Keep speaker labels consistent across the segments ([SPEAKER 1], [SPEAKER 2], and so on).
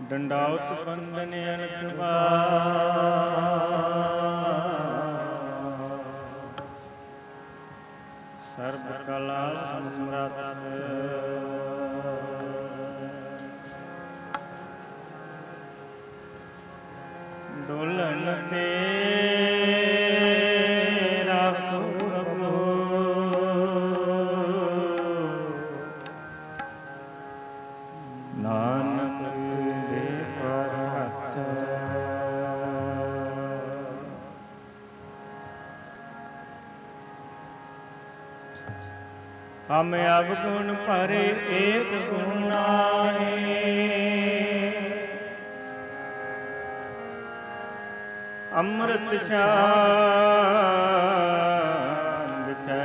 [SPEAKER 1] ਡੰਡਾਉਤ ਬੰਦਨ ਅਨਸਵਾ ਸਰਬ ਕਲਾ ਸਮਰੱਥ ਡੋਲਨ ਤੇ ਰਾਖੋ ਪ੍ਰਭੂ ਨਾਨਕ ਦੇ ਪਰ ਹੱਥ ਹਮ ਅਵਗੁਣ ਭਰੇ ਏਕ ਗੁਣ ਨਾਹੀ ਅੰਮ੍ਰਿਤ ਛਾਨ ਵਿਖੈ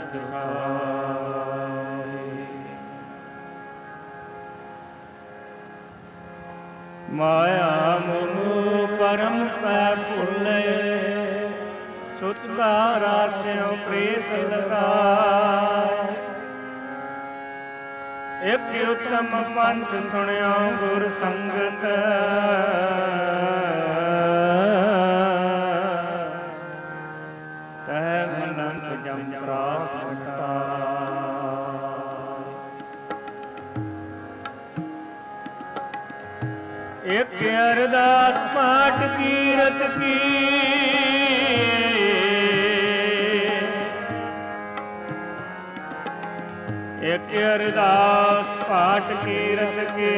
[SPEAKER 1] ਦਿਖਾਏ ਮਾਇਆ ਮੋਹ ਪਰਮ ਪੈ ਭੁੱਲੇ ਸੁਤ ਧਾਰਾ ਸਿਉ ਪ੍ਰੀਤ ਲਗਾਏ ਇਕ ਉਤਮ ਪੰਥ ਸੁਣਿਓ ਗੁਰ ਸੰਗਤ ਜਮ ਪ੍ਰਾਸਤਾ ਇੱਕ ਅਰਦਾਸ ਪਾਠ ਕੀਰਤ ਕੀ ਇੱਕ ਅਰਦਾਸ ਪਾਠ ਕੀਰਤ ਕੀ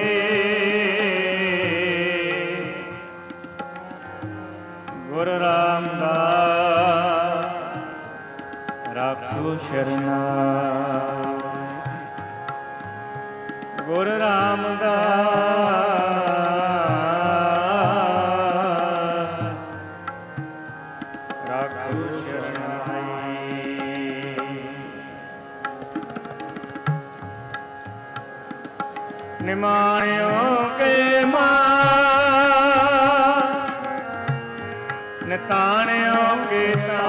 [SPEAKER 1] ਗੁਰੂ ਰਾਮਦਾਸ ਰਾਖੋ ਸ਼ਰਨਾ ਗੁਰੂ ਰਾਮਦਾਸ ਰਾਖੋ ਸ਼ਰਨਾਈ ਨਿਮਾਣਿਓ ਕੇ ਮਾਂ ਨਿਤਾਣਿਓ ਕੇ ਤਾ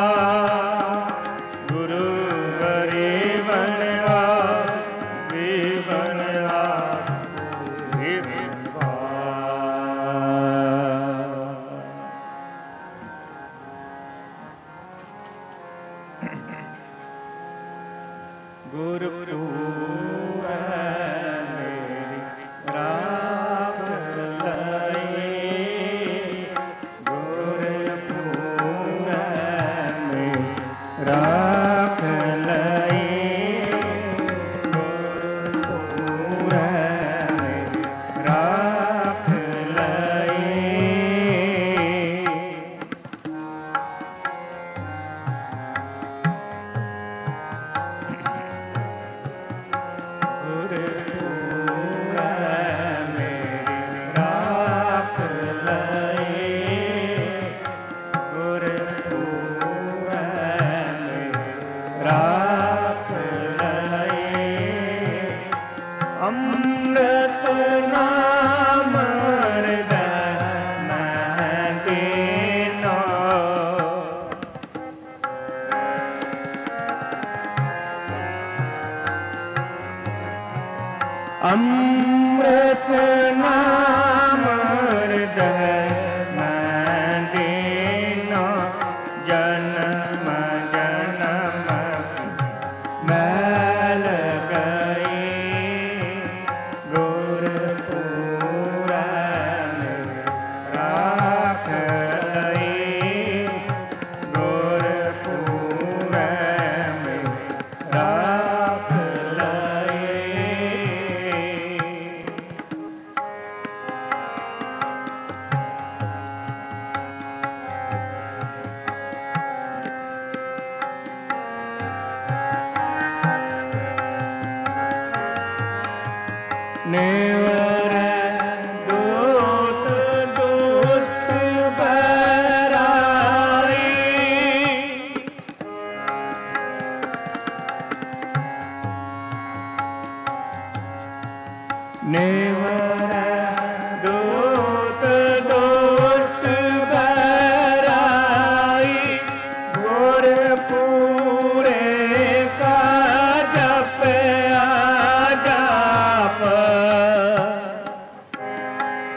[SPEAKER 1] ਅੰਮ੍ਰਿਤ ਨਾਮ ਹਿਰਦੈ ਮੈਂ ਦੇਨਾ ਜਨਮ ਜਨਮ ਮੈਲ ਗਈ ਗੁਰ ਪੂਰੈ ਰਾਖ ਲਈ ਗੁਰ ਪੂਰੈ ਰਾਖ ਨਿਵਰ ਦੂਤ ਦੁਸ਼ਟ ਬਰਾਈ ਨਿਵਰ ਦੂਤ ਦੁਸ਼ਟ ਬਰਾਈ ਗੁਰ ਪੂਰੇ ਕਾ ਜਪਿਆ ਜਾਪ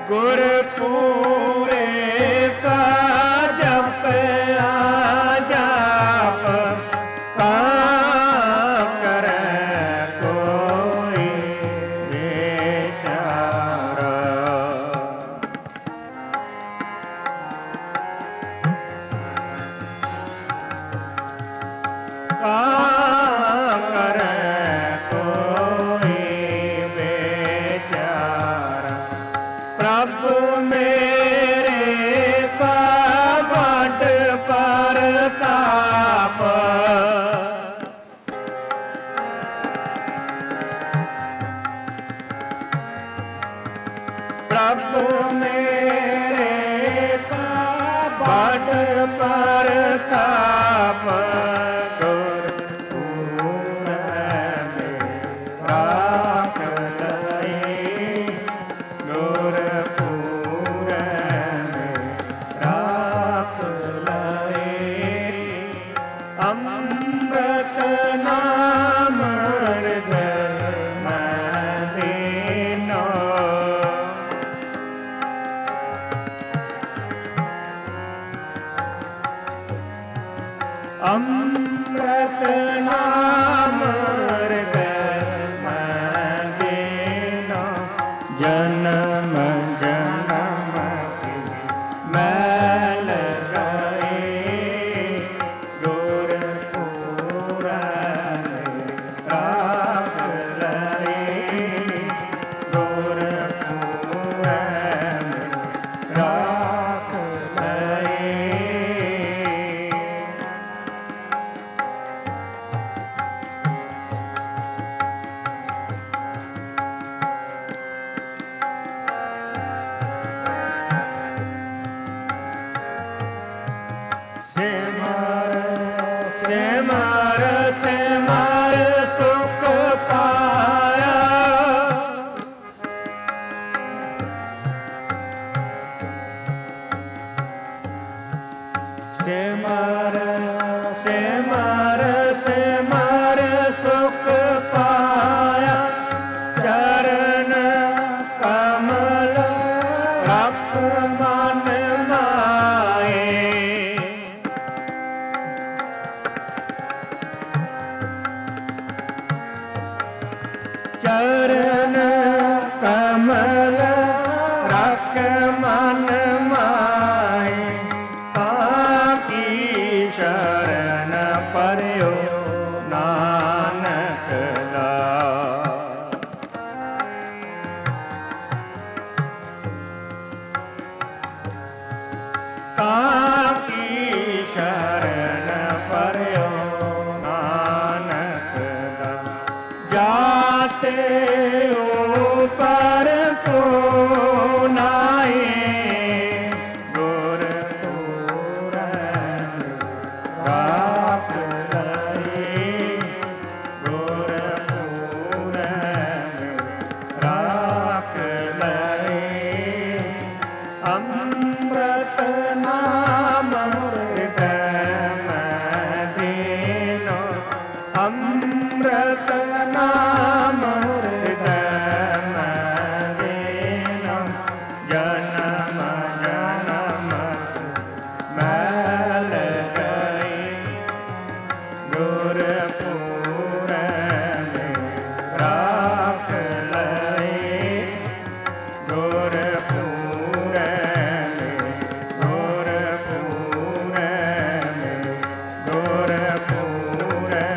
[SPEAKER 1] ਗੁਰ ਪੂਰੇ ਕਾ ਜਪਿਆ ਜਾਪ ਕਾ ਕਰੈ ਕੋਈ ਵਿਚਾਰਾ। ਕਾ ਕਰੈ ਕੋਈ ਵਿਚਾਰਾ। ਪ੍ਰਭ ਮੇਰੇ ਕਾ ਵੱਡ ਪ੍ਰਤਾਪ ਪ੍ਰਭ ਮੇਰੇ ਕਾ ਵੱਡ ਪ੍ਰਤਾਪ ਗੁਰ ਪੂਰੈ ਰਾਖ ਲਏ। ਗੁਰ ਪੂਰੈ ਰਾਖ ਲਏ। ਅੰਮ੍ਰਿਤ ਨਾਮ ਹਿਰਦੈ ਮੈਂ ਦੀਨੋ। ਅੰਮ੍ਰਿਤ ਨਾਮ ਹਿਰਦੈ ਮੈਂ ਦੀਨੋ। ਜਨਮ ਜਨਮ ਕੀ ਮੈਲ ਗਏ। ਗੁਰ ਪੂਰੈ ਰਾਖ ਲਏ। ਗੁਰ ਪੂਰੈ ਰਾਖ ਲਏ। ਸਿਮਰ ਸਿਮਰ ਸਿਮਰ ਸੁਖ ਪਾਇਆ। ਸਿਮਰ ਸਿਮਰ ਸਿਮਰ ਸੁਖ ਪਾਇਆ। ਚਰਨ ਕਮਲ ਰੱਖ ਮਨ ਮਾਏ। ਚਰਨ ਕਮਲ ਰੱਖ ਮਨ ਮਾਏ। ਤਾਕੀ ਸ਼ਰਨ ਪਰਿਓ ਨਾਨਕ ਦਾ। ਤਾਕੀ ਸ਼ਰਨ ਪਰਿਓ ਨਾਨਕ ਦਾ। ਜਾਤੇ ਉਪਰ ਕੋ ਨਾਏ। ਗੁਰ ਪੂਰੈ ਰਾਖ ਲਏ। ਗੁਰ ਪੂਰੈ ਰਾਖ ਲਏ। ਅੰਮ੍ਰਿਤ ਨਾਮ ਹਿਰਦੈ ਮੈਂ ਦੀਨੋ। ਅੰਮ੍ਰਿਤ ਨਾਮ ਹਿਰਦੈ ਮੈਂ ਦੀਨੋ। ਜਨਮ ਜਨਮ ਮੈਲ ਗਏ। ਗੁਰ ਪੂਰੈ ਰਾਖ ਲਏ। ਗੁਰ ਪੂਰੈ ਗੁਰ ਪੂਰੈ ਗੁਰ ਪੂਰੈ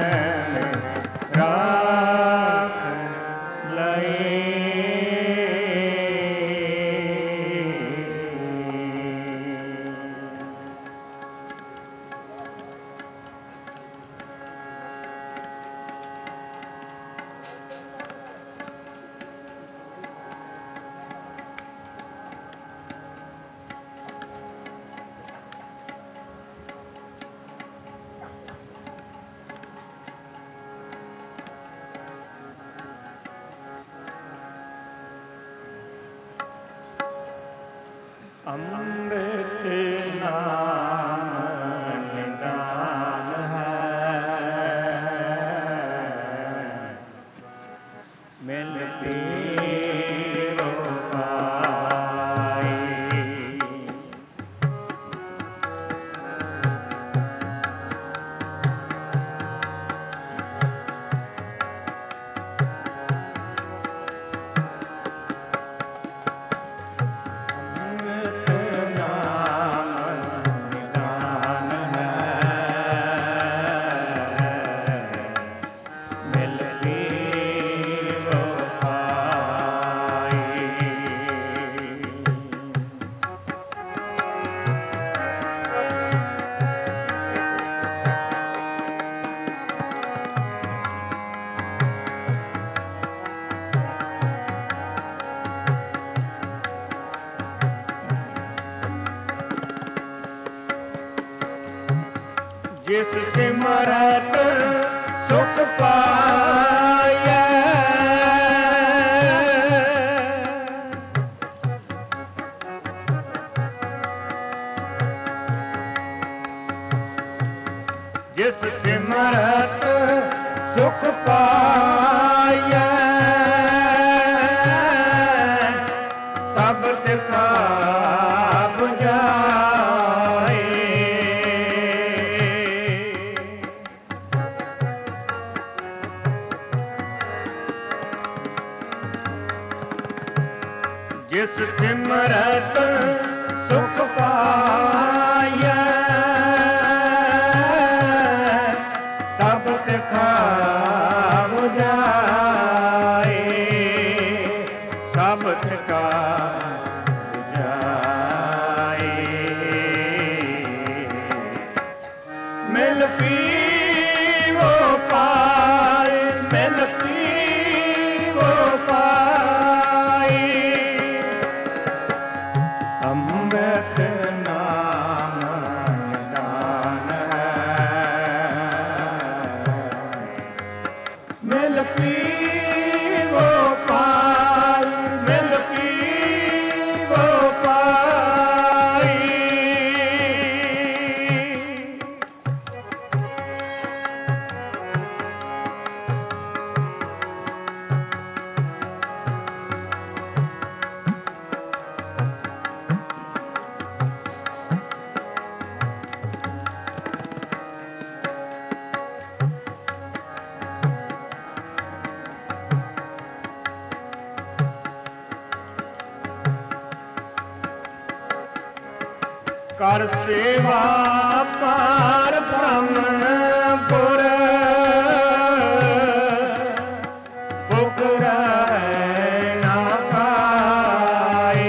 [SPEAKER 1] ਰਾਖ ਲਏ। ਅੰਮ੍ਰਿਤ ਨਾਮ ਨਿਦਾਨ ਹੈ। ਮਿਲ ਪੀਰੋ ਪਾਇਆ। ਜਿਸ ਸਿਮਰਤ ਸੁਖ ਪਾਇਆ, ਜਿਸ ਸਿਮਰਤ ਸੁਖ ਪਾਇਆ, ਸਭ ਤਿਖਾ 부ਝਾਏ। ਜਿਸ ਸਿਮਰਤ ਸੁਖ ਪਾਇਆ, ਸਭ ਤਿਖਾ 부ਝਾਏ, ਸਭ ਤਿਖਾ 부ਝਾਏ। ਮਿਲ ਪੀਵੋ ਪਾਏ, ਮਿਲ ਪੀਵੋ ਪਾਏ, ਅੰਮ੍ਰਿਤ ਨਾਮ ਨਿਦਾਨ ਹੈ। ਮਿਲ ਪੀਵੋ ਪਾਏ, ਮਿਲ ਪੀਵੋ ਪਾਏ। ਕਰ ਸੇਵਾ ਪਾਰ ਬ੍ਰਹਮ ਪੁਰ, ਭੁਖ ਰਹਿ ਨਾ ਪਾਏ।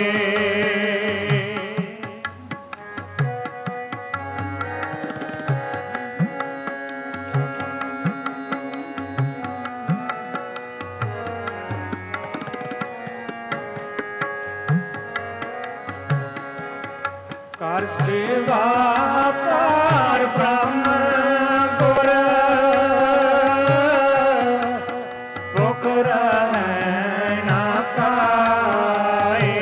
[SPEAKER 1] ਕਰ ਸੇਵਾ ਪਾਰ ਬ੍ਰਹਮ ਪੁਰ, ਭੁਖ ਰਹਿ ਨਾ ਪਾਏ,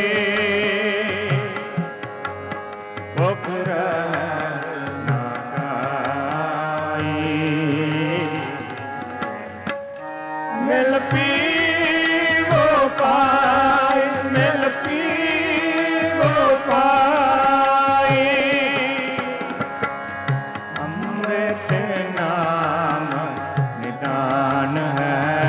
[SPEAKER 1] ਭੁਖ ਰਹਿ ਨਾ ਪਾਏ। ਮਿਲ ਪੀਵੋ ਪਾਏ, ਮਿਲ ਪੀਵੋ ਪਾਏ, ਅੰਮ੍ਰਿਤ ਨਾਮ ਨਿਦਾਨ ਹੈ।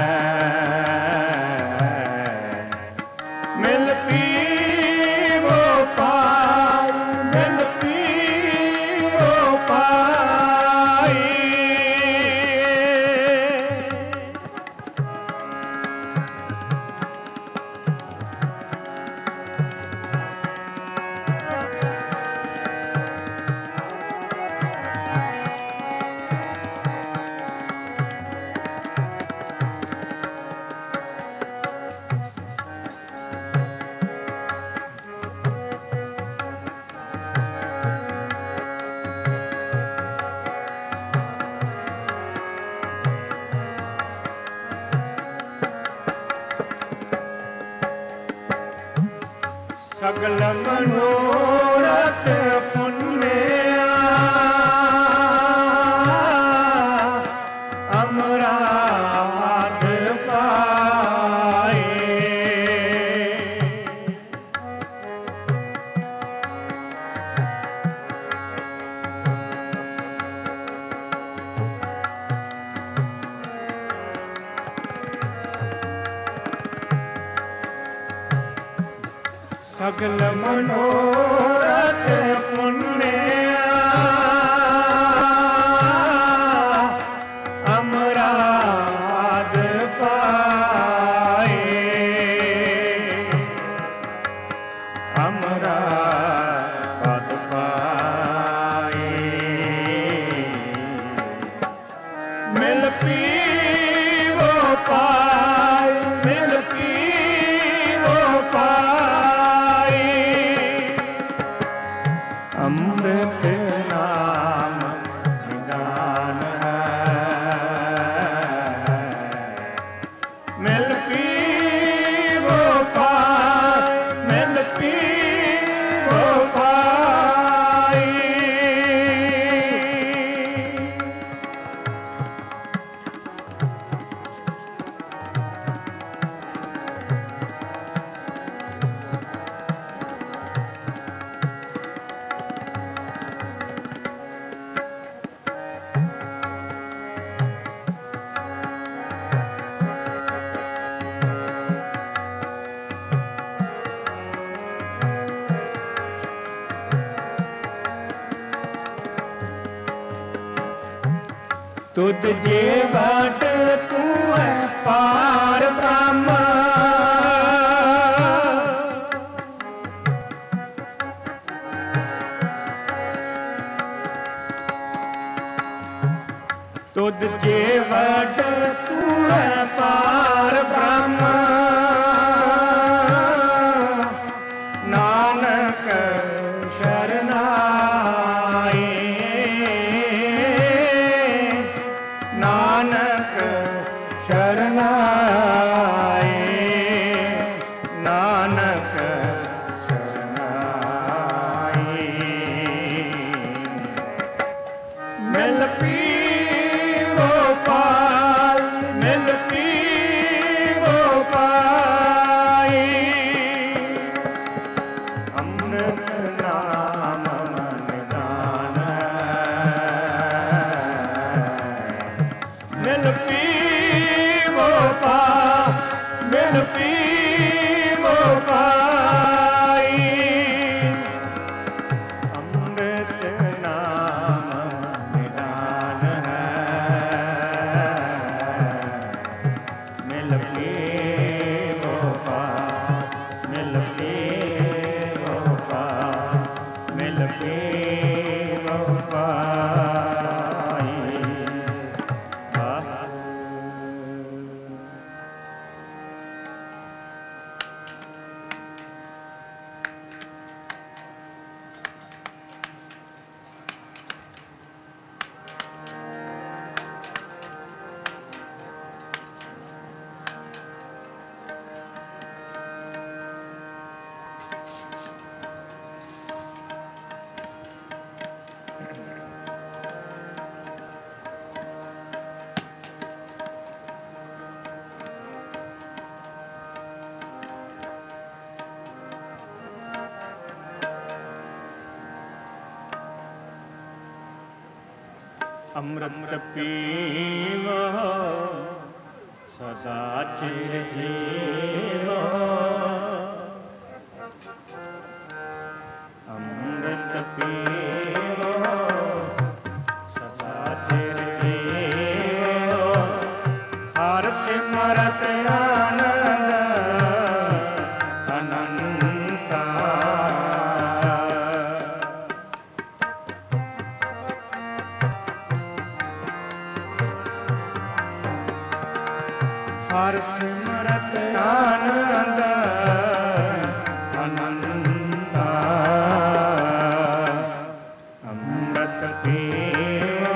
[SPEAKER 1] ਮਿਲ ਪੀਵੋ ਪਾਏ, ਮਿਲ ਪੀਵੋ ਪਾਏ। ਸਗਲ ਮਨੋਰਥ ਪੁੰਨਿਆ, ਅਮਰਾਵਤ ਪਾਏ। ਸਗਲ ਮਨੋਰਥ ਪੁੰਨਿਆ, ਅਮਰਾਦ ਪਾਏ, ਅਮਰਾਦ ਪਾਏ। ਮਿਲ ਪੀਵੋ ਪਾਏ, ਮਿਲ ਪੀਵੋ ਪਾਏ, ਤੁਧ ਜੇ ਵਟ ਤੂੰ ਹੈ ਪਾਰ ਬ੍ਰਹਮ, ਤੁਧ ਜੇ ਵਟ ਤੂੰ ਹੈ ਪਾਰ ਬ੍ਰਹਮ, ਨਾਨਕ ਸ਼ਰਨਾਈ, ਨਾਨਕ ਸ਼ਰਨਾਈ, ਨਾਨਕ ਸ਼ਰਨਾਈ। ਮਿਲ ਪੀਵੋ ਪਾਈ, ਮਿਲ ਪੀਵੋ ਪਾਈ, ਅੰਮ੍ਰਿਤ ਨਾਮ ਨਿਦਾਨ, ਮਿਲ ਪੀਵੋ ਪਾ, ਮਿਲ ਪੀਵੋ ਪਾਈ, ਅੰਮ੍ਰਿਤ ਨਾਮ ਨਿਦਾਨ ਹੈ, ਮਿਲ ਪੀਵੋ ਪਾ, ਮਿਲ ਪੀਵੋ ਪਾ, ਮਿਲ ਪੀਵੋ ਪਾਈ। ਅੰਮ੍ਰਿਤ ਪੀਵੋ ਸਦਾ ਚਿਰ ਜੀਵੋ, ਅੰਮ੍ਰਿਤ ਪੀਵੋ ਸਦਾ ਚਿਰ ਜੀਵੋ, ਹਰਿ ਸਿਮਰਤ ਆਨੰਦ ਅਨੰਤਾ, ਹਰਿ ਸਿਮਰਤ ਆਨੰਦ ਅਨੰਤਾ, ਅੰਮ੍ਰਿਤ ਪੀਵੋ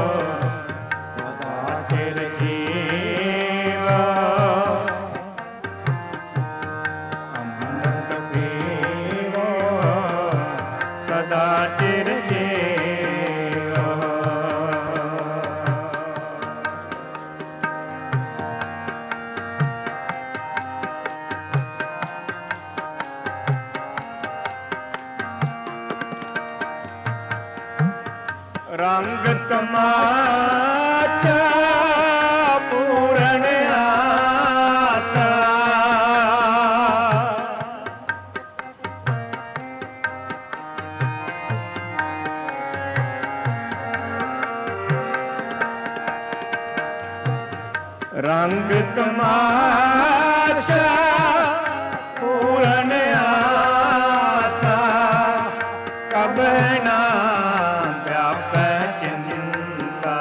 [SPEAKER 1] ਸਦਾ ਚਿਰ ਜੀਵੋ, ਅੰਮ੍ਰਿਤ ਪੀਵੋ ਸਦਾ ਚਿਰ ਜੀਵੋ। ਰੰਗ ਤਮਾਚਾ ਪੂਰਨ ਆਸਾ, ਰੰਗ ਤਮਾਚਾ ਪੂਰਨ ਆਸਾ, ਕਬਹਿ ਨਾ ਵਿਆਪੈ ਚਿੰਤਾ,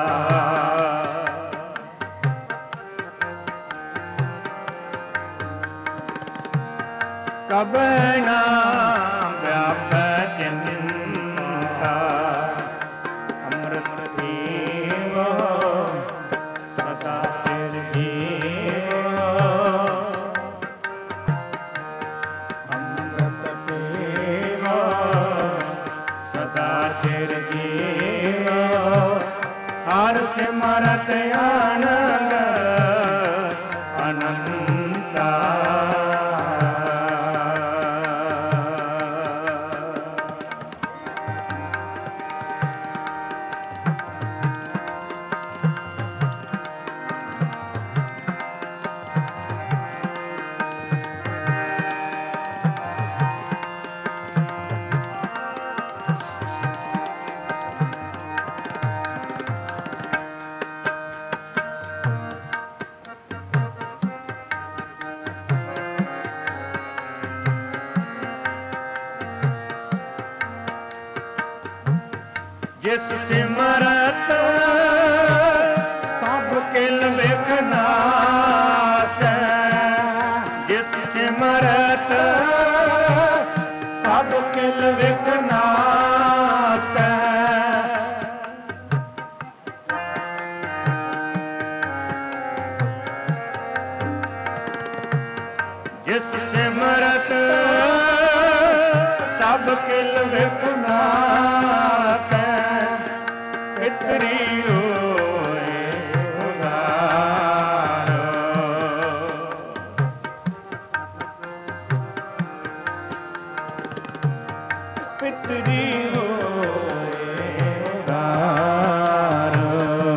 [SPEAKER 1] ਕਬਹਿ ਨਾ ਵਿਆਪੈ ਚਿੰਤਾ, ਅੰਮ੍ਰਿਤ ਪੀਵੋ ਸਦਾ ਚਿਰ ਜੀਵੋ, ਅੰਮ੍ਰਿਤ ਪੀਵੋ ਸਦਾ ਚਿਰ ਜੀਵੋ, ਹਰਿ ਸਿਮਰਤ ਆਨੰਦ ਅਨੰਤਾ, जिस सिमरत सब किल विखनासै, जिस सिमरत सब किल विखनासै। जिस सिमरत सब किल विखनासै, पितरी होए उधारो। पितरी होए उधारो।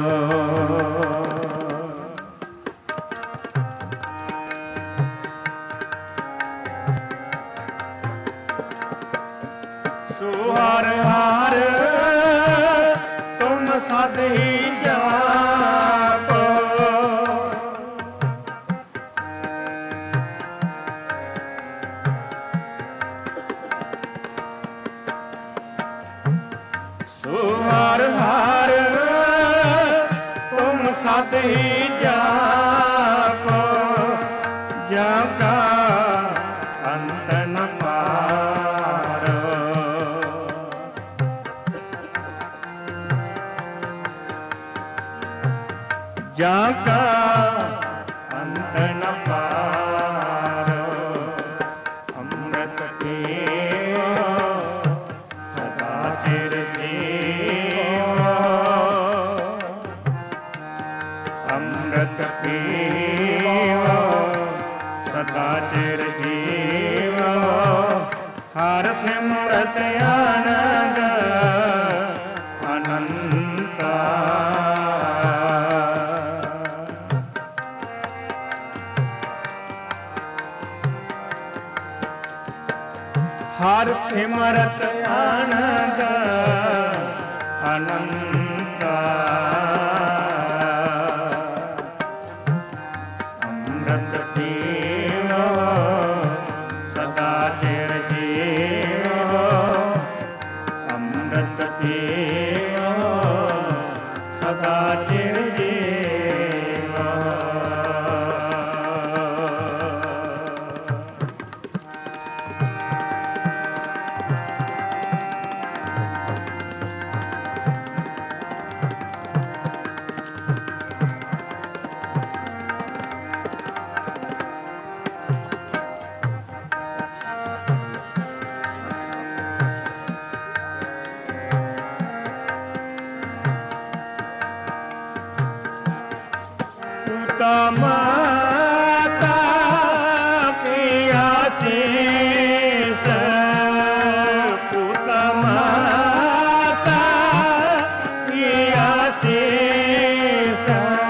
[SPEAKER 1] सुहार हार तुम सस ही जाको, सुहार हार तुम सस ही जाको, जाका अंत न पारो। जाका अंत न पारो। अमृत पियो सदा चिर जियो, अमृत पियो सदा चिर जियो। हर सिमरत आनंद अनंता। हर सिमरत आनंद अनंता। अमृत पियो सदा चिर जियो, अमृत पियो सदा चिर जियो। पिता माता की आशीष, पिता माता की आशीष।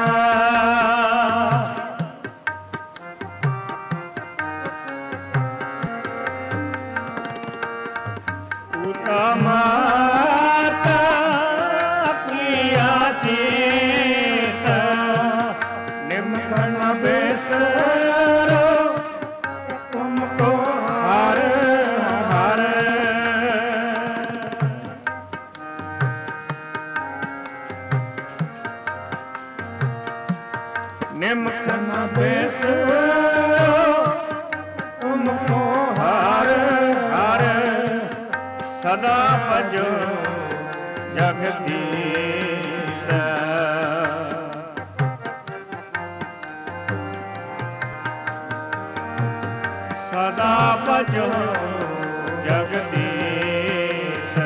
[SPEAKER 1] पिता माता की आशीष, निमखन बेसरो तुमको हर हर। निमखन बेसरो तुमको हर हर। सदा भजो जगदीश, सदा भजो जगदीश।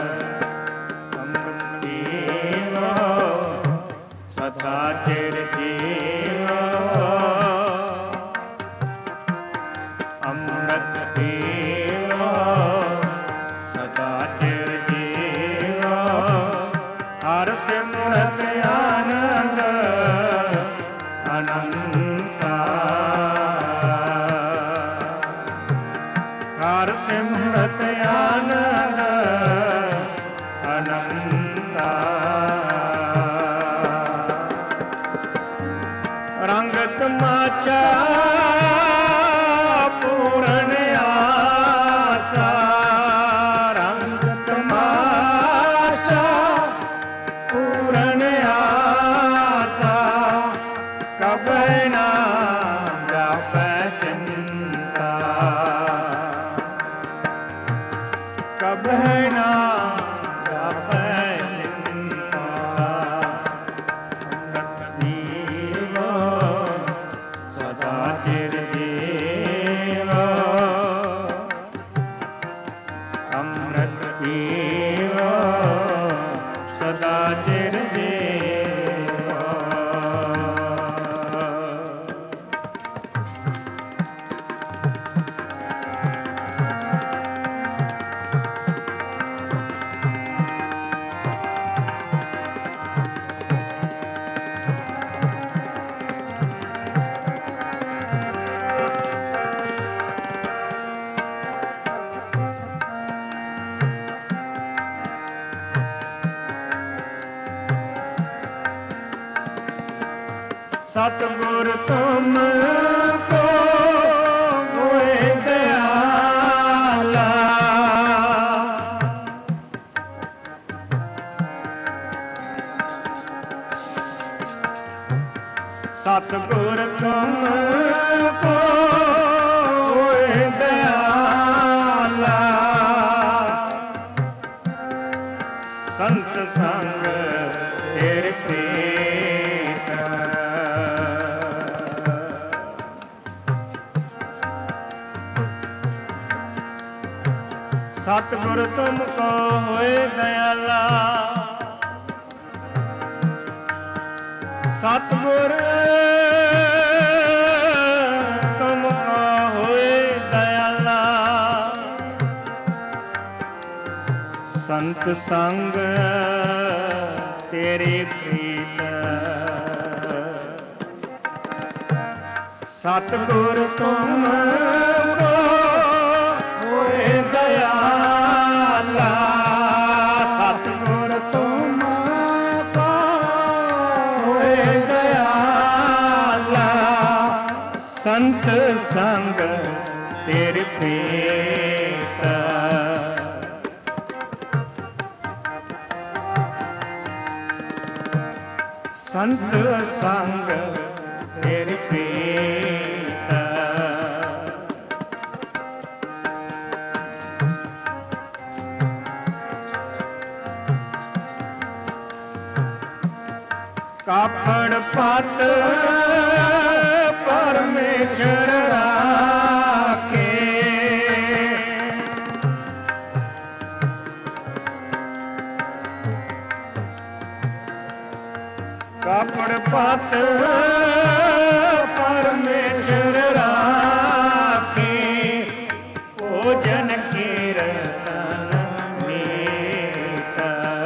[SPEAKER 1] अमृत पियो सदा चिर जियो, अमृत पियो सदा चिर जियो। हर सिमरत आनंद अनंता। हर सिमरत आनंद अनंता। रंग तमाचा पूरन आसा, रंग तमाचा सतगुर तुमको होए दयाला। सतगुर तुमको होए दयाला। संत संग तेरे प्रीत। सतगुर तुमको होए दयाला। सतगुर तुमको होए दयाला। संत संग तेरे प्रीत। सतगुर तुमको होए दयाला। सतगुर तुमको होए दयाला। संत संग तेरे प्रीत। संत संग तेरे प्रीत। कापड़ पत परमेश्वर राखे। कापड़ पत परमेश्वर राखे। भोजन कीर्तन मीत।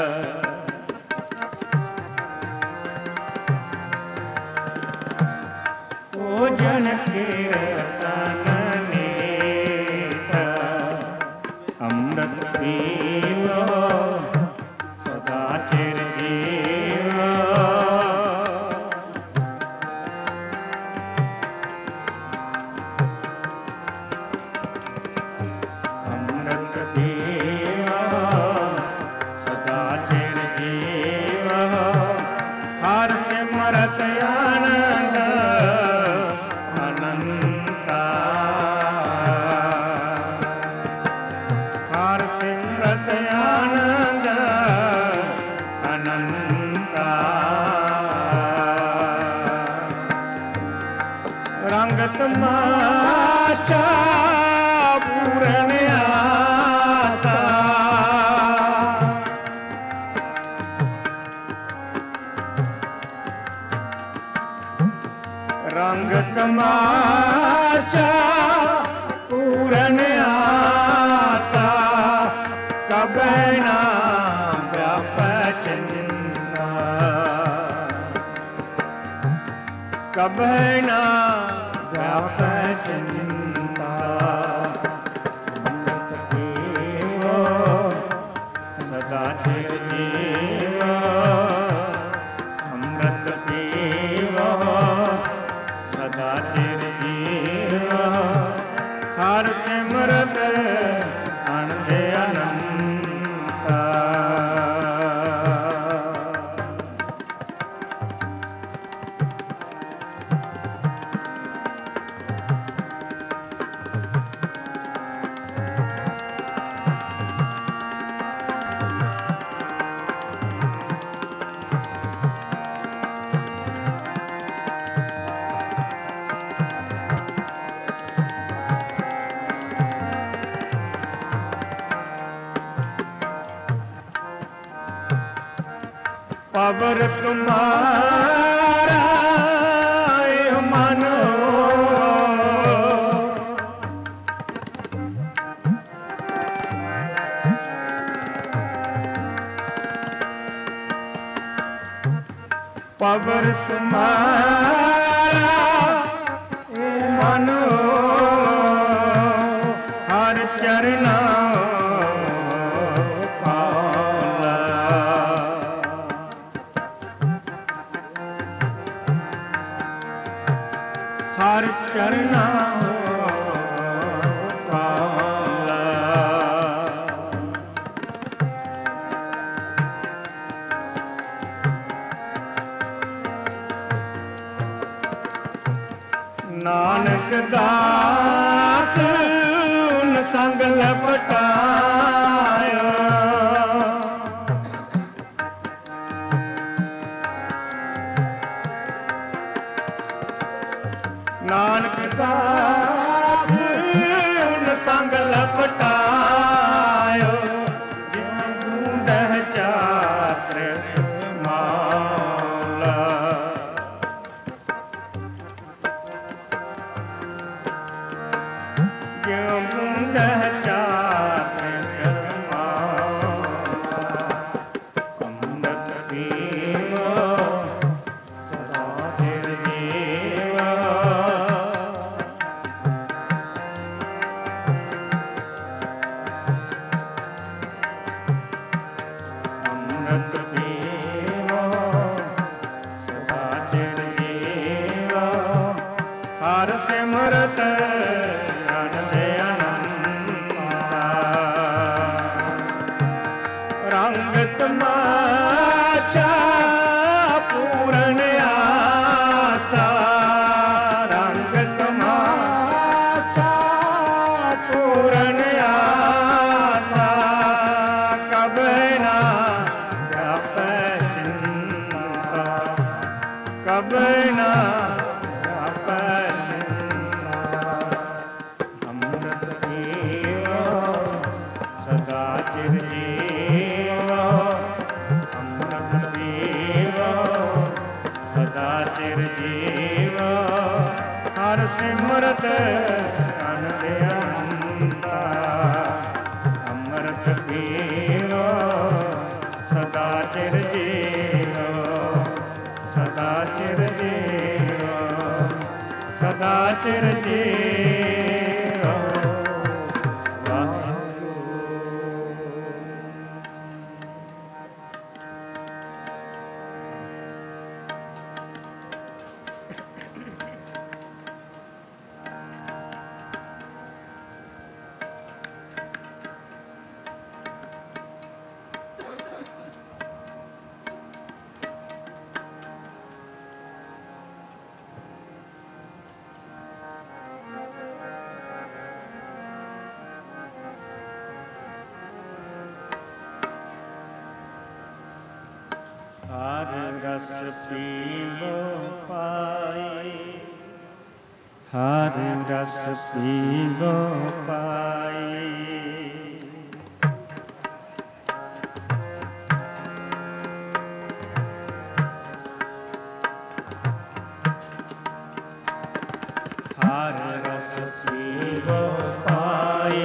[SPEAKER 1] भोजन कीर्तन मीत। अमृत पीवो सदा चिर जीवो। अमृत पीवो सदा चिर जीवो। हर सिमरत आनंद अनंता। हर सिमरत आनंद अनंता। रंग तमाशा पूरन आसा। रंग तमाशा पूरन आसा। कबै ना व्यापै चिंता। कबै ना व्यापै चिंता। अमृत पीवो सदा चिर जीवो। अमृत पीवो सदा चिर जीवो। हर सिमरत अनंद अनंता। पवर तुम्हारा एह मन हो। पवर तुम्हारा एह मन हो। हर चरना ਹਰ ਚਰਨਾ ਨਾਨਕ ਦਾਸ ਸੰਗ ਲਪਟਾਇਆ ਨਾਨਕ ਦਾਸ ਸੰਗ ਲਪਟਾਇਆ ਜਿਨ ਬੂੰਦਹ ਚਾਤਰ ਮਾਲਾ ਜਿਉ ਬੂੰਦਹ ਚਾਤਰ ਮਾਲਾ ਅੰਮ੍ਰਿਤ ਪੀਵੋ ਸਦਾ ਚਿਰ ਜੀਵੋ ਅੰਮ੍ਰਿਤ ਪੀਵੋ ਸਦਾ ਚਿਰ ਜੀਵੋ ਹਰ ਸਿਮਰਤ ਰੰਗ ਤਮਾਸ਼ਾ ਪੂਰਨ ਆਸਾ ਰੰਗ ਤਮਾਸ਼ਾ ਪੂਰਨ ਆਸਾ ਕਬੈ ਨਾ ਜਾਪੈ ਚਿੰਤਾ ਕਬੈ ਨਾ ਜਾਪੈ ਚਿੰਤਾ ਅੰਮ੍ਰਿਤ ਪੀਵੋ ਸਦਾ ਚਿਰ ਜੀਵੋ ਅੰਮ੍ਰਿਤ ਪੀਵੋ ਸਦਾ ਚਿਰ ਜੀਵੋ ਹਰ ਸਿਮਰਤ ਅਨੰਤਾ ਅੰਮ੍ਰਿਤ ਪੀਵੋ ਸਦਾ ਚਿਰ ਜੀਵੋ ਸਦਾ ਚਿਰ ਜੀਵੋ ਸਦਾ ਚਿਰ ਜੀਵੋ ਹਰ ਰਸ ਪੀਵੋ ਪਾਈ ਹਰ ਰਸ ਪੀਵੋ ਪਾਈ ਹਰ ਰਸ ਪੀਵੋ ਪਾਈ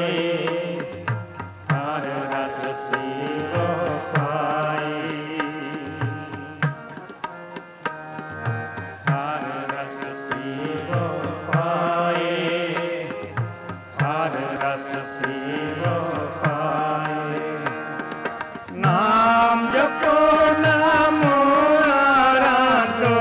[SPEAKER 1] ਹਰ ਰਸ ਪੀਵੋ ਪਾਈ ਹਰ ਰਸ ਪੀਵੋ ਪਾਈ ਹਰ ਰਸ ਪੀਵੋ ਪਾਈ ਨਾਮ ਜਪੋ ਨਾਮ ਆਰਾਧੋ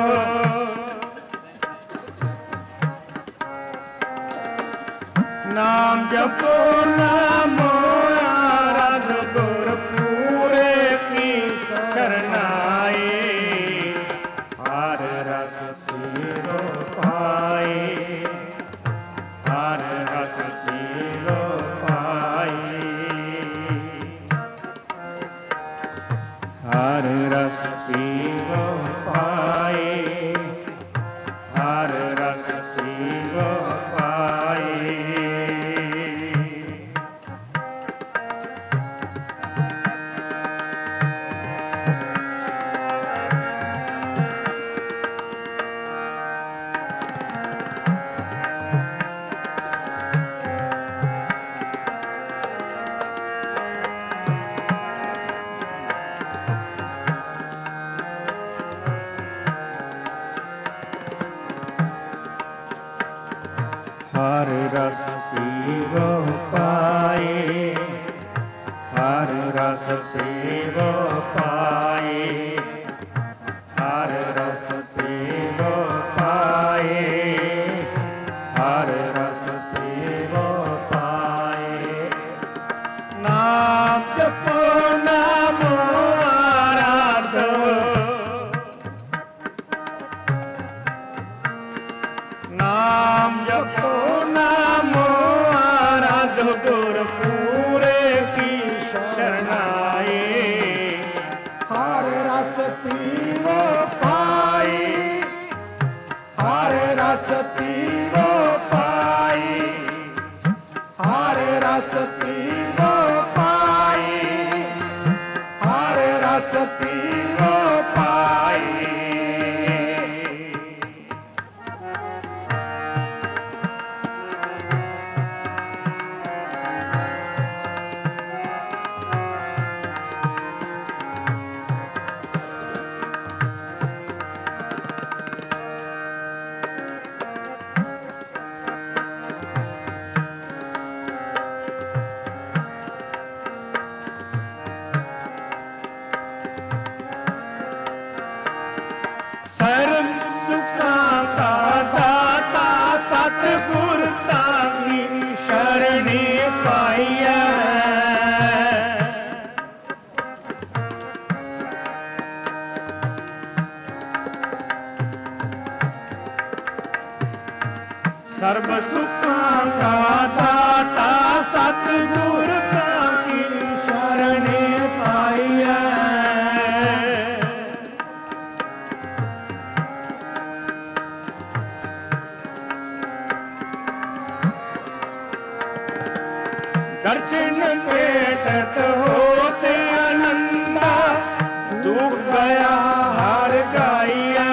[SPEAKER 1] ਨਾਮ ਜਪੋ ਨਾਮ ਆਰਾਧ ਗੁਰ ਪੂਰੇ ਕੀ ਸ਼ਰਨਾਈ ਹਰ ਰਸ ਪੀਵੋ ਪਾਈ ਹਰ ਰਸ ਪੀਵੋ ਪਾਈ ਹਰ ਰਸ ਪੀਵੋ ਪਾਈ ਹਰ ਰਸ ਪੀਵੋ ਪਾਈ ਹਰ ਰਸ ਪੀਵੋ ਪਾਏ ਹਰ ਰਸ ਪੀਵੋ ਪਾਏ ਹਰ ਰਸ ਪੀਵੋ ਪਾਏ हर रस पीवो पाई, हर रस पीवो पाई, हर रस पीवो पाई। सर्व सुखां का दाता सतगुर ताकी शरणी पाइया। सर्व सुखां का दाता सतगुर ताकी शरणी पाइया। दर्शन भेटत होते आनंदा दुख गया हार गाइया।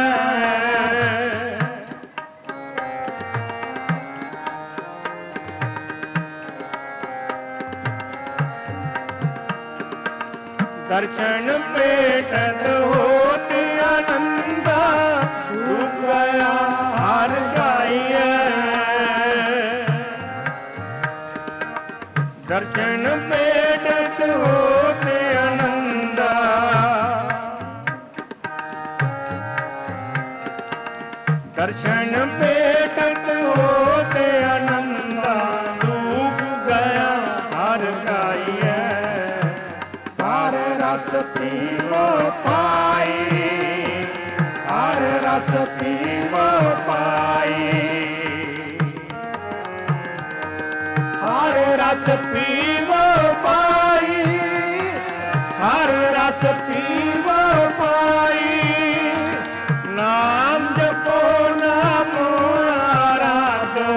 [SPEAKER 1] दर्शन भेटत होते आनंदा दुख गया हार गाइया। दर्शन भेटत होते आनंदा। दर्शन भेटत होते आनंदा डूब गया हर गाइया। हर रस पीवो पाई, हर रस पीवो पाई, हर रस पीवो पाई, हर रस पीवो पाई। नाम जपो नाम आराधो,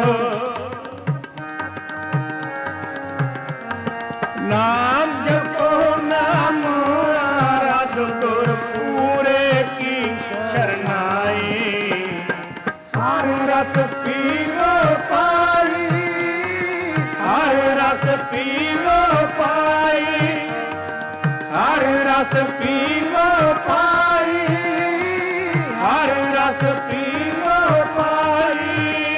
[SPEAKER 1] नाम जपो नाम आराधो गुर पूरे की शरणाई। हर रस पीवो पाई, हर रस पीवो पाई, हर रस पीवो पाई, हर रस पीवो पाई।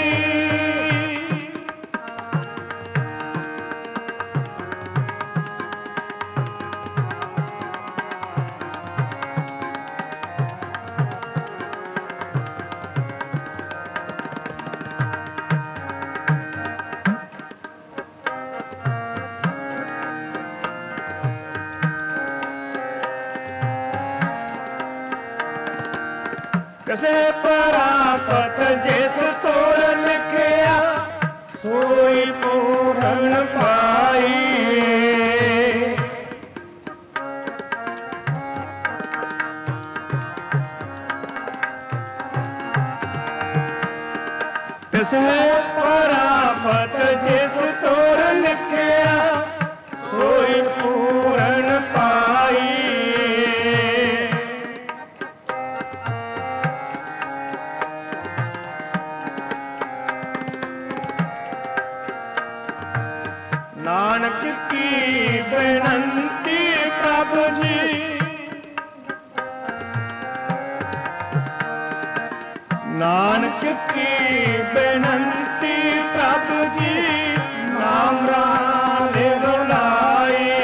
[SPEAKER 1] ਕਿਸੇ ਪ੍ਰਾਪਤ ਜਿਸ ਤੋਰ ਲਿਖਿਆ ਸੋਈ ਪੂਰਨ ਪਾਈ। ਕਿਸੇ ਪ੍ਰਾਪਤ ਜਿਸ ਤੋਰ ਲਿਖਿਆ ਸੋਈ ਪੂਰਨ ਪਾਈ। नानक की बेनंती प्रभु जी, नानक की बेनंती प्रभु जी, नाम राले बुलाए।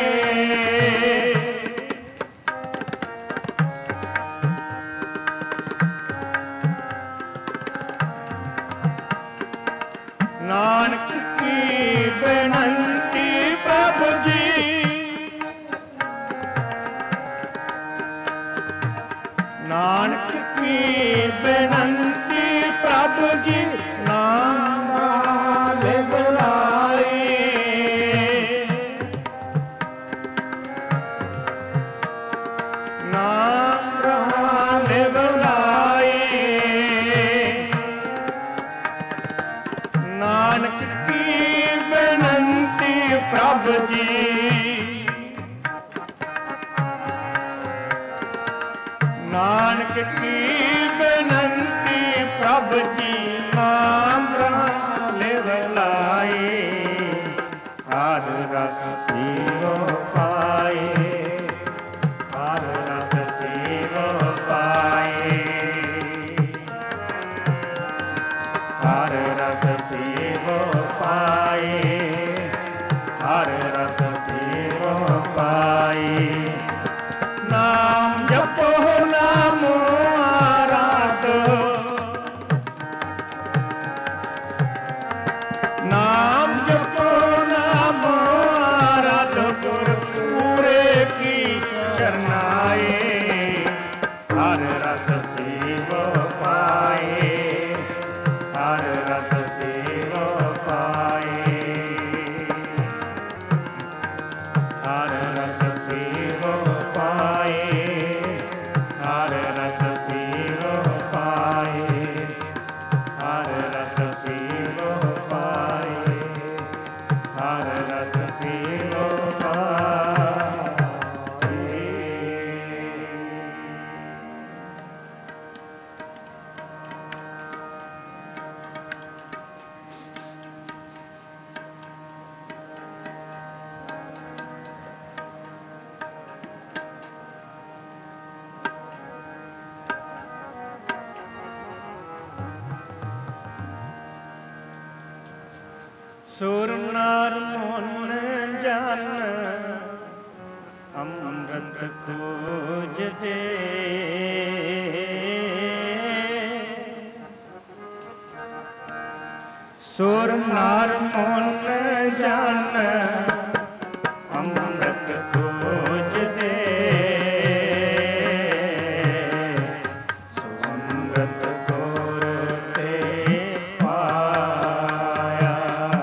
[SPEAKER 1] नानक की बेनंती प्रभु जी, नानक की बेनंती प्रभु जी, नाम राले बुलाए। नाम राले बुलाए। ਪ੍ਰਭ ਜੀ। ਨਾਨਕ ਕੀ ਬੇਨੰਤੀ ਪ੍ਰਭ ਜੀ, ਨਾਮ ਰਾਮ ਲਿਵ ਲਾਏ, ਹਰ ਰਸ ਸੀਵੋ ਪਾਏ, ਹਰ ਰਸ ਸੀਵੋ ਪਾਏ, ਹਰ ਰਸ ਸੀਵੋ ਪਾਏ, ਹਰ ਰਸ ਸੀਵੋ ਪਾਏ। ਨਾਮ ਜਪੋ ਨਾਮ ਆਰਾਧੋ, ਨਾਮ ਜਪੋ ਨਾਮ ਆਰਾਧੋ, ਗੁਰ ਪੂਰੇ ਕੀ ਚਰਨਾਏ, ਹਰ ਰਸ ਸੀਵੋ ਪਾਏ, ਹਰ ਰਸ ਸੀਵੋ ਪਾਏ, ਹਰ ਰਸ ਸੀਵੋ ਪਾਏ, ਹਰ ਰਸ ਸੀਵੋ ਪਾਏ, ਹਰ ਰਸ ਸੀਵੋ ਪਾਏ, ਹਰ ਰਸ ਸੀਵੋ ਪਾਏ। ਸੁਰ ਨਰ ਮਨ ਜਨ ਅੰਮ੍ਰਿਤ ਖੋਜਦੇ, ਸੁਰ ਨਰ ਮਨ ਜਨ ਅੰਮ੍ਰਿਤ ਖੋਜਦੇ, ਸੋ ਅੰਮ੍ਰਿਤ ਗੁਰ ਤੇ ਪਾਇਆ,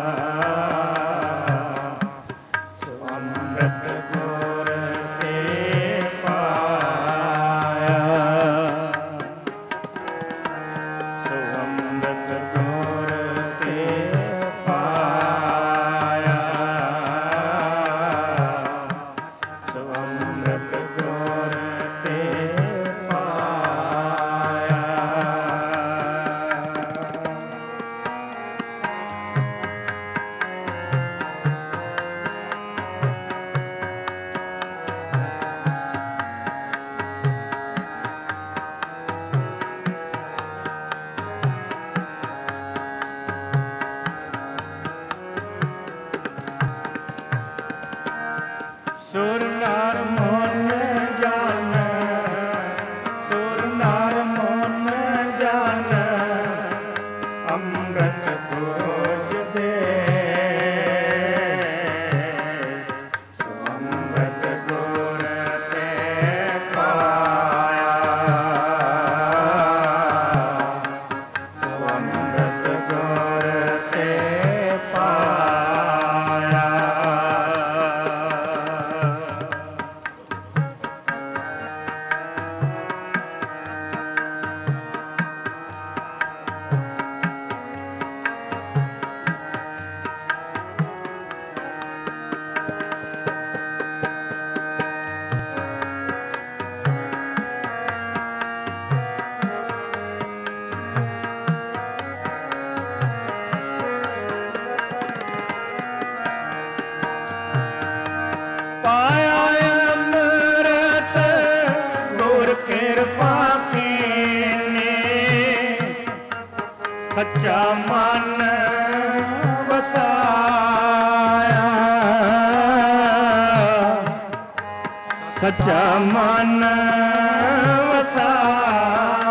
[SPEAKER 1] ਸੋ ਅੰਮ੍ਰਿਤ ਗੁਰ ਤੇ ਪਾਇਆ, ਸੋ ਅੰਮ੍ਰਿਤ ਗੁਰ ਤੇ ਪਾਇਆ, ਸੋ ਅੰਮ੍ਰਿਤ ਗੁਰ ਤੇ ਪਾਇਆ। ਸੁਰ ਨਰ ਮਨ ਜਨ, ਸੁਰ ਨਰ ਮਨ ਜਨ ਅੰਮ੍ਰਿਤ ਖੋਜਦੇ, ਸੋ ਅੰਮ੍ਰਿਤ ਗੁਰ ਤੇ ਪਾਇਆ, ਸੋ ਅੰਮ੍ਰਿਤ ਗੁਰ ਤੇ ਪਾਇਆ। ਪਾਇਆ ਅੰਮ੍ਰਿਤ ਗੁਰ ਕਿਰਪਾ ਕੀਨੇ, ਸੱਚਾ ਮਨ ਵਸਾਇਆ, ਸੱਚਾ ਮਨ ਵਸਾਇਆ।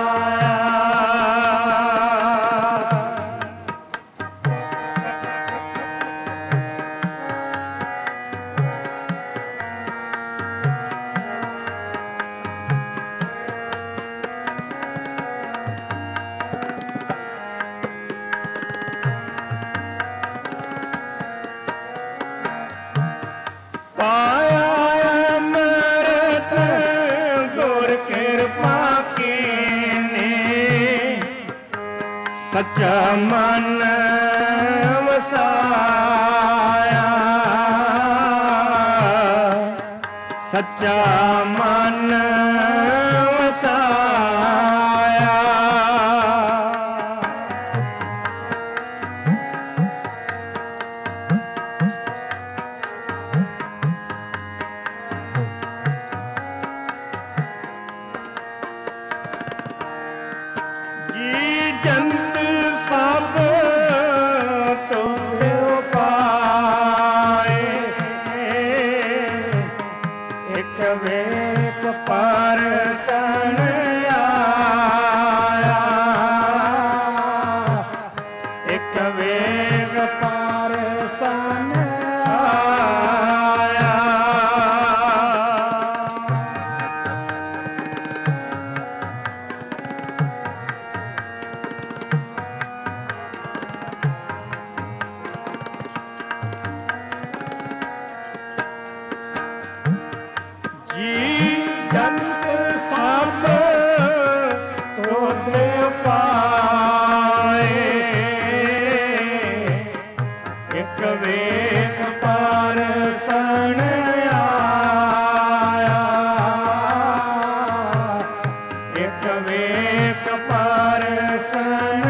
[SPEAKER 1] ਪਾਇਆ ਅੰਮ੍ਰਿਤ ਗੁਰ ਕਿਰਪਾ ਕੀਨੇ, ਸੱਚਾ ਮਨ ਵਸਾਇਆ, ਸੱਚਾ ਮਨ ਵਸਾਇਆ। ਜੀ ਜੰਤ ਸਭ ਤੁਮਿ ਪਾਏ, ਇਕ ਵੇਖ ਪਰਸਨ ਆਇਆ, ਇਕ ਵੇਖ ਪਰਸਨ ਆਇਆ। ਜੀ ਜੰਤ ਸਭ ਤੁਧ ਪਾਏ, ਇਕ ਵੇਖ ਪਰਸਨ ਆਇਆ, ਇਕ ਵੇਖ ਪਰਸਨ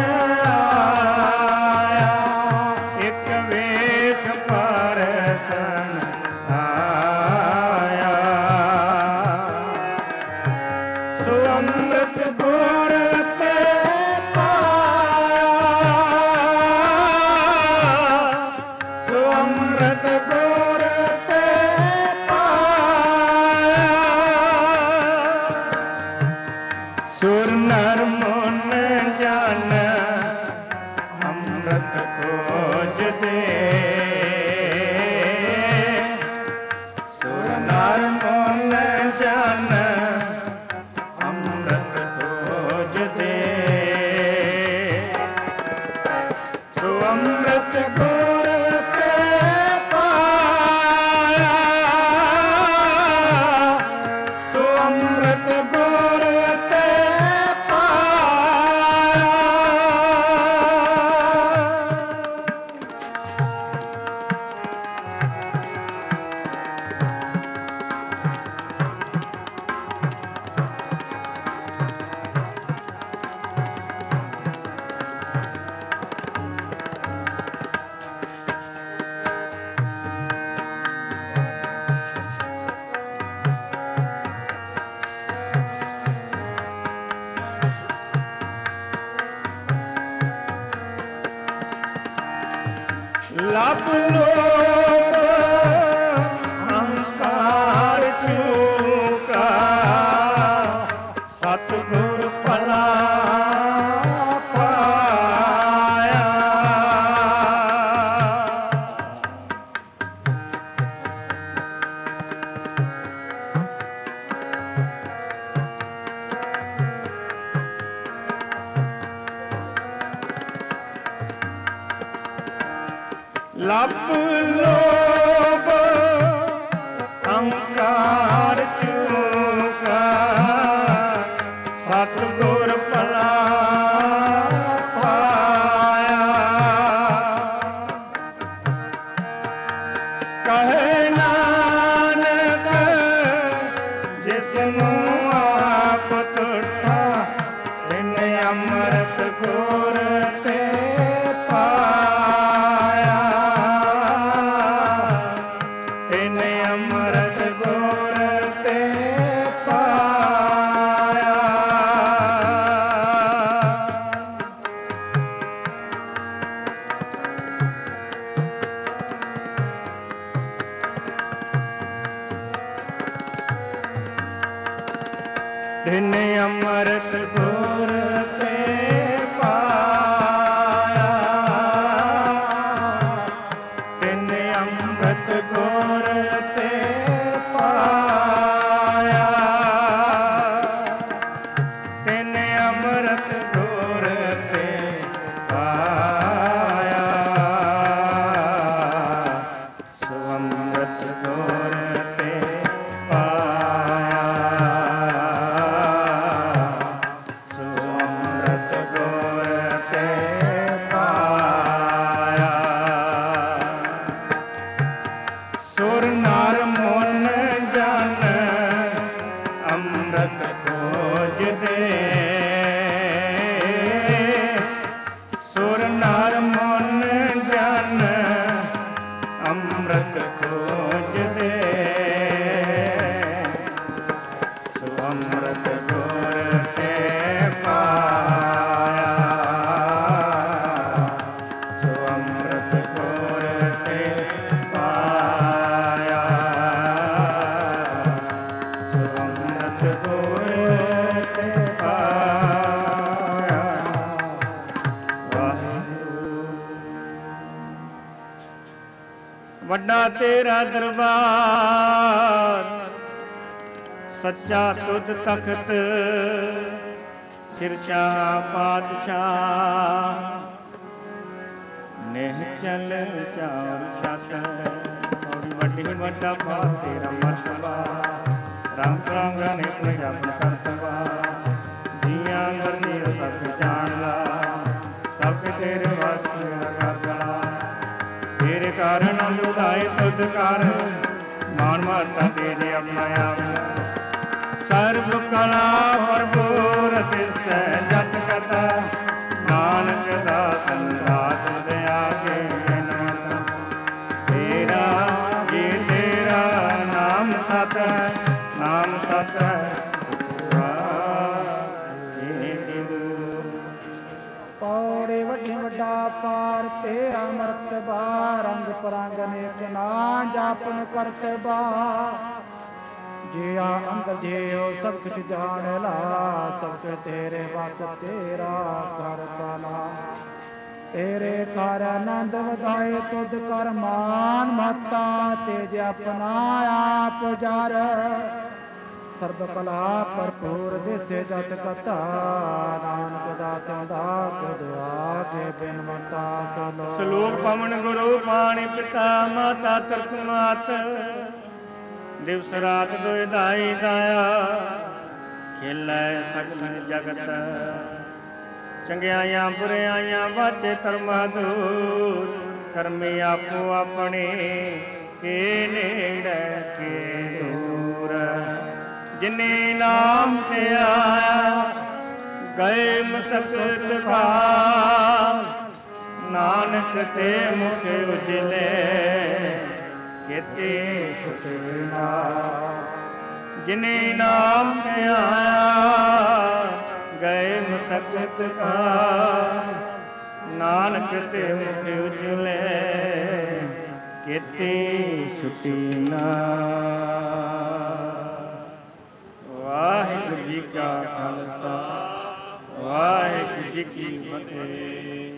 [SPEAKER 1] ਆਇਆ, ਇਕ ਵੇਖ ਪਰਸਨ ਆਇਆ। ਸੋ ਅੰਮ੍ਰਿਤ ਗੁਰ ਤੇ ਪਾਇਆ, ਸੋ ਅੰਮ੍ਰਿਤ ਗੁਰ ਤੇ ਪਾਇਆ। ਸੁਰ ਨਰ ਮਨ ਜਨ ਅੰਮ੍ਰਿਤ ਖੋਜਦੇ, ਸੁਰ ਨਰ ਮਨ ਜਨ ਅੰਮ੍ਰਿਤ ਖੋਜਦੇ। ਸੋ ਅੰਮ੍ਰਿਤ ਗੁਰ ਤੇ ਪਾਇਆ, ਸੋ ਅੰਮ੍ਰਿਤ ਗੁਰ ਤੇ ਪਾਇਆ। ਲੱਭ ਲੋਭ ਅਹੰਕਾਰ ਚੂਕਾ, ਸਤਿਗੁਰ ਭਲਾ ਪਾਇਆ। ਲੱਭ ਲੋਭ ਅਹੰਕਾਰ ਚੂਕਾ, ਸਤਿਗੁਰ ਭਲਾ ਪਾਇਆ। ਕਹੇ ਨਾਨਕ ਜਿਸਨੂੰ ਆਪ ਤੁਠਾ, ਤਿਨ ਅੰਮ੍ਰਿਤ ਗੁਰ ਤੇ ਪਾਇਆ, ਤਿਨ ਅੰਮ੍ਰਿਤ ਗੁਰ ਤੇ ਪਾਇਆ। ਤਿਨ ਅੰਮ੍ਰਿਤ ਗੁਰ ਤੇ ਪਾਇਆ, ਤਿਨ ਅੰਮ੍ਰਿਤ ਗੁਰ ਤੇ ਪਾਇਆ, ਤਿਨ ਅੰਮ੍ਰਿਤ ਗੁਰ ਤੇ ਪਾਇਆ। ਸੋ ਅੰਮ੍ਰਿਤ ਗੁਰ ਤੇ ਪਾਇਆ, ਵੱਡਾ ਤੇਰਾ ਦਰਬਾਰ, ਸੱਚਾ ਤੁਧ ਤਖਤ, ਸਿਰਸ਼ਾਹ ਪਾਤਸ਼ਾਹ, ਨੇਹ ਚਲ ਚਾਰ ਛਤ। ਥੋੜੀ ਵੱਡੀ ਵੱਡਾ ਭਾਰ ਤੇਰਾ ਮਰਤਬਾ, ਰੰਗ ਰੰਗ ਨੇ ਪ੍ਰਜਾਪਨ ਕਰਤਵਾ। ਜੀਆਂ ਮਰਨੀ ਸਭ ਜਾਣ ਲਾ, ਸਭ ਤੇਰੇ ਵਾਸਤੇ ਕਰ ਬਣਾ। ਤੇਰੇ ਕਾਰਨ ਉਡਾਏ ਤੁਧ ਕਰ, ਮਾਨ ਮਾਤਾ ਤੇਰੇ ਆਪਣਾ ਆਪ। ਸਰਬ ਕਲਾ ਭਰਪੂਰ ਤਿਸੈ ਜਤ ਕਰਤਾ, ਨਾਨਕ ਦਾਸਨ ਰਾਤ ਦਇਆ ਕੇ ਨਮਤ। ਤੇਰਾ ਇਹ ਤੇਰਾ ਨਾਮ ਸਤ ਹੈ, ਨਾਮ ਸਤ ਹੈ
[SPEAKER 2] ਪੌੜੇ ਵੱਡੀ ਵੱਡਾ ਪਾਰ ਤੇਰਾ ਮਰਤਬਾ, ਰੰਗ ਪਰੰਗ ਅਨੇਕ ਨਾ ਜਾਪਨ ਕਰਤਬਾ। ਜਿਆ ਅੰਦਰ ਜਿਉ ਸਭ ਕੁਛ ਜਾਣ ਲਾ, ਸਭ ਕੁਛ ਤੇਰੇ ਵਸ ਤੇਰਾ ਕਰ ਪਾਲਾ। ਤੇਰੇ ਕਰ ਆਨੰਦ ਵਧਾਏ ਤੁਧ ਕਰ ਮਾਨ ਮਹਤਾ, ਤੇਜ ਆਪਣਾ ਆਪ ਜਰ। ਸਰਬ ਕਲਾ ਭਰਪੂਰ ਦਿਸੇ ਜਤ ਕਥਾ, ਨਾਨਕ ਦਾਸਾਂ ਦਾ ਤੁਧ ਆਗੇ ਬਿਨਵੰਤਾ।
[SPEAKER 1] ਸਲੋਕ ਪਵਨ ਗੁਰੂ ਪਾਣੀ ਪਿਤਾ ਮਾਤਾ ਤਰਕ ਮਾਤ, ਦਿਵਸ ਰਾਤ ਦੋਇ ਦਾਈ ਦਾਇਆ, ਖੇਲੈ ਸਗਲ ਜਗਤ। ਚੰਗਿਆਈਆਂ ਬੁਰਿਆਈਆਂ ਵਾਚੇ ਧਰਮ ਦੂਰ, ਕਰਮੀ ਆਪੋ ਆਪਣੇ ਕੇ ਨੇੜੇ ਕੇ ਦੂਰ। ਜਿਨੇ ਨਾਮ ਤੇ ਆਇਆ ਗਏ ਮਸਕਤ ਭਾਗ, ਨਾਨਕ ਤੇ ਮੁਖ ਉਜਲੇ ਕਿਤੇ ਕੁਛ ਨਾ। ਜਿਨੇ ਨਾਮ ਤੇ ਆਇਆ ਗਏ ਮਸਕਤ ਭਾਗ, ਨਾਨਕ ਤੇ ਮੁਖ ਉਜਲੇ ਕਿਤੇ ਛੁਟੀ ਨਾ। ਵਾਹਿਗੁਰੂ ਜੀ ਕਾ ਖਾਲਸਾ, ਵਾਹਿਗੁਰੂ ਜੀ ਕੀ ਫਤਿਹ।